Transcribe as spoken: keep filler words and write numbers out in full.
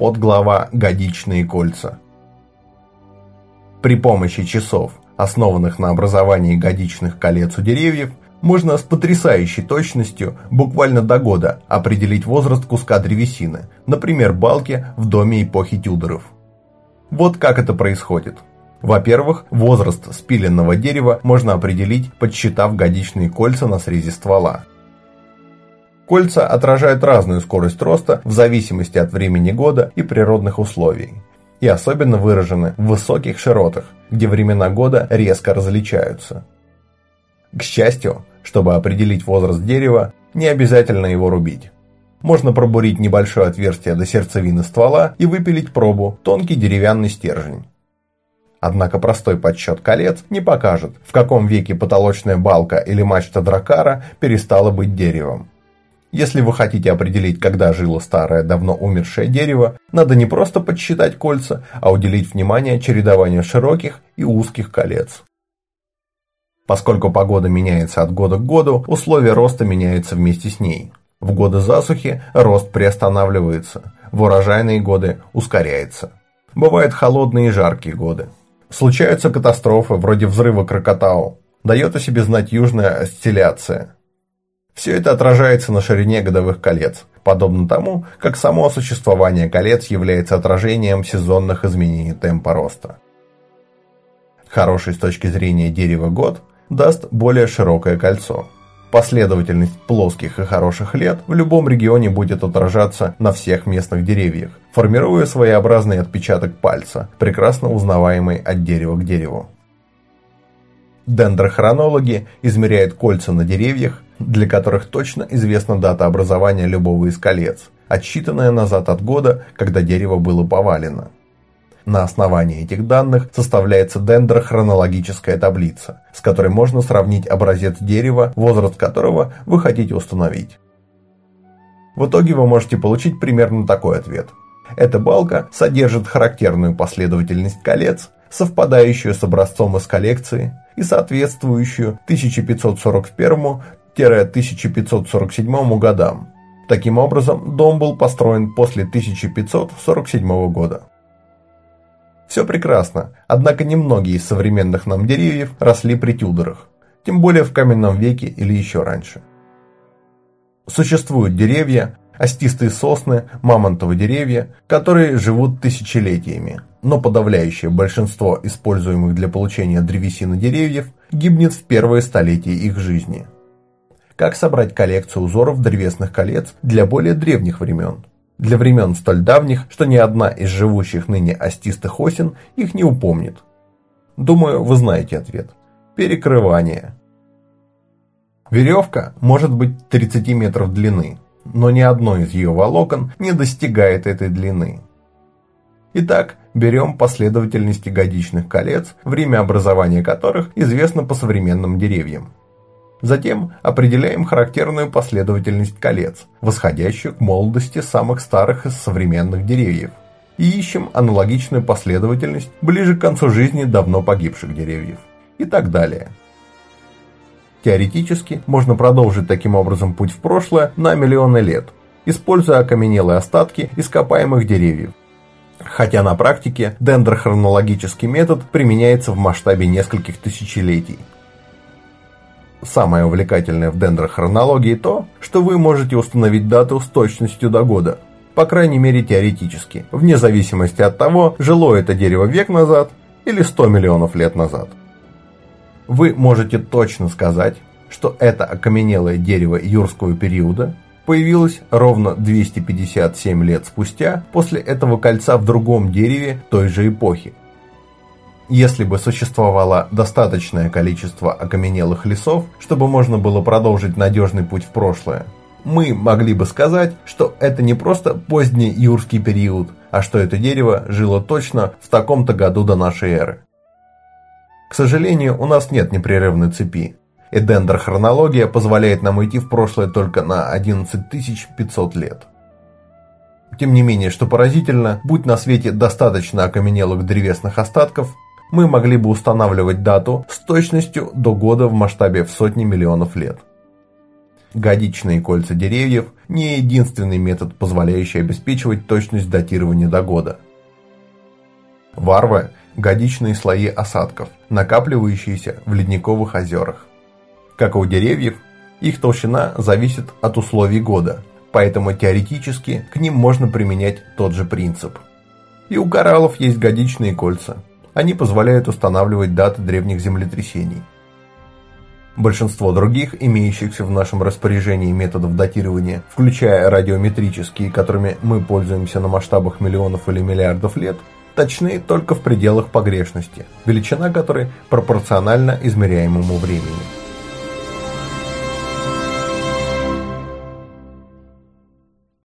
Подглава «Годичные кольца». При помощи часов, основанных на образовании годичных колец у деревьев, можно с потрясающей точностью буквально до года определить возраст куска древесины, например, балки в доме эпохи Тюдоров. Вот как это происходит. Во-первых, возраст спиленного дерева можно определить, подсчитав годичные кольца на срезе ствола. Кольца отражают разную скорость роста в зависимости от времени года и природных условий, и особенно выражены в высоких широтах, где времена года резко различаются. К счастью, чтобы определить возраст дерева, не обязательно его рубить. Можно пробурить небольшое отверстие до сердцевины ствола и выпилить пробу, тонкий деревянный стержень. Однако простой подсчет колец не покажет, в каком веке потолочная балка или мачта дракара перестала быть деревом. Если вы хотите определить, когда жило старое, давно умершее дерево, надо не просто подсчитать кольца, а уделить внимание чередованию широких и узких колец. Поскольку погода меняется от года к году, условия роста меняются вместе с ней. В годы засухи рост приостанавливается, в урожайные годы ускоряется. Бывают холодные и жаркие годы. Случаются катастрофы вроде взрыва Кракатау. Дает о себе знать южная осцилляция. Все это отражается на ширине годовых колец, подобно тому, как само существование колец является отражением сезонных изменений темпа роста. Хороший с точки зрения дерева год даст более широкое кольцо. Последовательность плоских и хороших лет в любом регионе будет отражаться на всех местных деревьях, формируя своеобразный отпечаток пальца, прекрасно узнаваемый от дерева к дереву. Дендрохронологи измеряют кольца на деревьях, для которых точно известна дата образования любого из колец, отсчитанная назад от года, когда дерево было повалено. На основании этих данных составляется дендрохронологическая таблица, с которой можно сравнить образец дерева, возраст которого вы хотите установить. В итоге вы можете получить примерно такой ответ. Эта балка содержит характерную последовательность колец, совпадающую с образцом из коллекции и соответствующую тысяча пятьсот сорок первому — тысяча пятьсот сорок седьмому годам. Таким образом, дом был построен после тысяча пятьсот сорок седьмого года. Все прекрасно, однако немногие из современных нам деревьев росли при Тюдорах, тем более в каменном веке или еще раньше. Существуют деревья, остистые сосны, мамонтовые деревья, которые живут тысячелетиями, но подавляющее большинство используемых для получения древесины деревьев гибнет в первые столетия их жизни. Как собрать коллекцию узоров древесных колец для более древних времен? Для времен столь давних, что ни одна из живущих ныне остистых осен их не упомнит. Думаю, вы знаете ответ. Перекрывание. Веревка может быть тридцать метров длины, но ни одно из ее волокон не достигает этой длины. Итак, берем последовательности годичных колец, время образования которых известно по современным деревьям. Затем определяем характерную последовательность колец, восходящую к молодости самых старых из современных деревьев, и ищем аналогичную последовательность ближе к концу жизни давно погибших деревьев, и так далее. Теоретически можно продолжить таким образом путь в прошлое на миллионы лет, используя окаменелые остатки ископаемых деревьев, хотя на практике дендрохронологический метод применяется в масштабе нескольких тысячелетий. Самое увлекательное в дендрохронологии то, что вы можете установить дату с точностью до года, по крайней мере теоретически, вне зависимости от того, жило это дерево век назад или сто миллионов лет назад. Вы можете точно сказать, что это окаменелое дерево юрского периода появилось ровно двести пятьдесят семь лет спустя после этого кольца в другом дереве той же эпохи. Если бы существовало достаточное количество окаменелых лесов, чтобы можно было продолжить надежный путь в прошлое, мы могли бы сказать, что это не просто поздний юрский период, а что это дерево жило точно в таком-то году до нашей эры. К сожалению, у нас нет непрерывной цепи, и дендрохронология позволяет нам идти в прошлое только на одиннадцать тысяч пятьсот лет. Тем не менее, что поразительно, будь на свете достаточно окаменелых древесных остатков, мы могли бы устанавливать дату с точностью до года в масштабе в сотни миллионов лет. Годичные кольца деревьев – не единственный метод, позволяющий обеспечивать точность датирования до года. Варвы – годичные слои осадков, накапливающиеся в ледниковых озерах. Как и у деревьев, их толщина зависит от условий года, поэтому теоретически к ним можно применять тот же принцип. И у кораллов есть годичные кольца. Они позволяют устанавливать даты древних землетрясений. Большинство других, имеющихся в нашем распоряжении методов датирования, включая радиометрические, которыми мы пользуемся на масштабах миллионов или миллиардов лет, точны только в пределах погрешности, величина которой пропорциональна измеряемому времени.